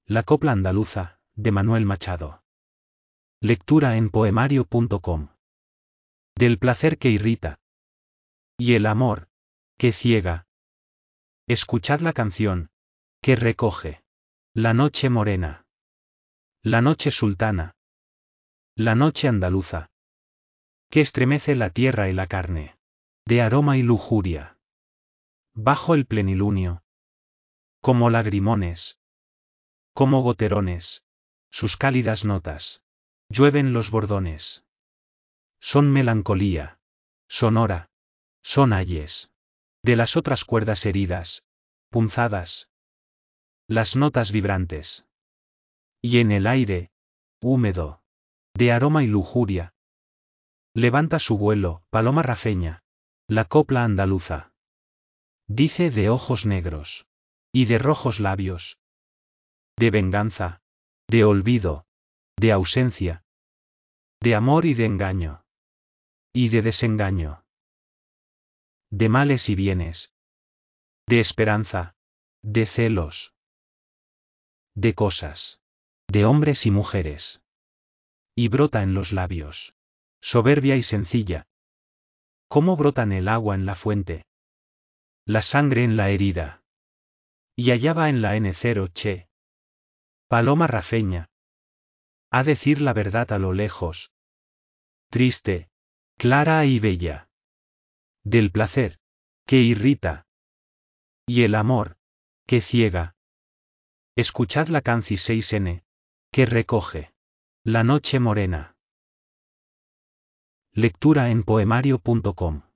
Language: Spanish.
La copla andaluza, de Manuel Machado. Lectura en poemario.com. Del placer que irrita. Y el amor, que ciega. Escuchad la canción, que recoge. La noche morena. La noche sultana. La noche andaluza. Que estremece la tierra y la carne. De aroma y lujuria. Bajo el plenilunio. Como lagrimones. Como goterones. Sus cálidas notas. Llueven los bordones. Son melancolía. Sonora. Son ayes. De las otras cuerdas heridas. Punzadas. Las notas vibrantes. Y en el aire. Húmedo. De aroma y lujuria. Levanta su vuelo, paloma rafeña. La copla andaluza. Dice de ojos negros. Y de rojos labios. De venganza. De olvido. De ausencia. De amor y de engaño. Y de desengaño. De males y bienes. De esperanza. De celos. De cosas. De hombres y mujeres. Y brota en los labios. Soberbia y sencilla. Como brotan el agua en la fuente. La sangre en la herida. Y allá va en la N0 che. Paloma rafeña. A decir la verdad a lo lejos. Triste. Clara y bella. Del placer. Que irrita. Y el amor. Que ciega. Escuchad la canci 6N. Que recoge. La noche morena. Lectura en poemario.com